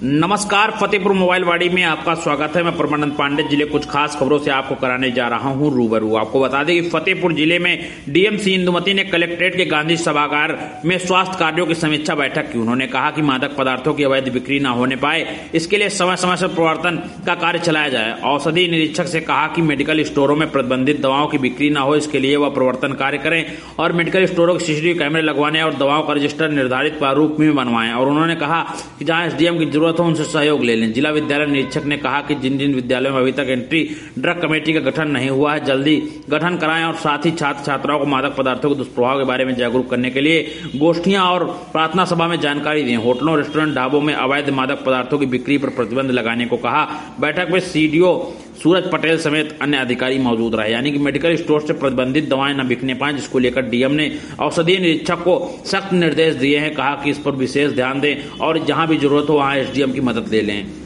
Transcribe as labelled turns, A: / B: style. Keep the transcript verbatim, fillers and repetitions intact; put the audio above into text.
A: नमस्कार, फतेहपुर मोबाइल वाड़ी में आपका स्वागत है। मैं परमानंद पांडे जिले कुछ खास खबरों से आपको कराने जा रहा हूं रूबरू। आपको बता दें कि फतेहपुर जिले में डीएमसी इंदुमती ने कलेक्ट्रेट के गांधी सभागार में स्वास्थ्य कार्यों की समीक्षा बैठक की। उन्होंने कहा कि मादक पदार्थों की अवैध बिक्री न होने पाए, इसके लिए समय समय से प्रवर्तन का कार्य चलाया जाए। औषधि निरीक्षक से कहा कि मेडिकल स्टोरों में प्रतिबंधित दवाओं की बिक्री न हो, इसके लिए वह प्रवर्तन कार्य करें और मेडिकल स्टोरों के सीसीटीवी कैमरे लगवाने और दवाओं का रजिस्टर निर्धारित प्रारूप में बनवाएं। और उन्होंने कहा कि जहां एसडीएम की जरूरत हो उनसे सहयोग ले लें। जिला विद्यालय निरीक्षक ने कहा कि जिन जिन विद्यालयों में अभी तक एंटी ड्रग कमेटी का गठन नहीं हुआ है, जल्दी गठन कराएं और साथ ही छात्र छात्राओं को मादक पदार्थों के दुष्प्रभाव के बारे में जागरूक करने के लिए गोष्ठियां और प्रार्थना सभा में जानकारी दें। होटलों, रेस्टोरेंट, ढाबों में अवैध मादक पदार्थों की बिक्री पर प्रतिबंध लगाने को कहा। बैठक में सीडीओ सूरज पटेल समेत अन्य अधिकारी मौजूद रहे। यानी कि मेडिकल स्टोर से प्रतिबंधित दवाएं न बिकने पाएं, जिसको लेकर डीएम ने औषधीय निरीक्षक को सख्त निर्देश दिए हैं। कहा कि इस पर विशेष ध्यान दें और जहां भी जरूरत हो वहां एसडीएम की मदद ले लें।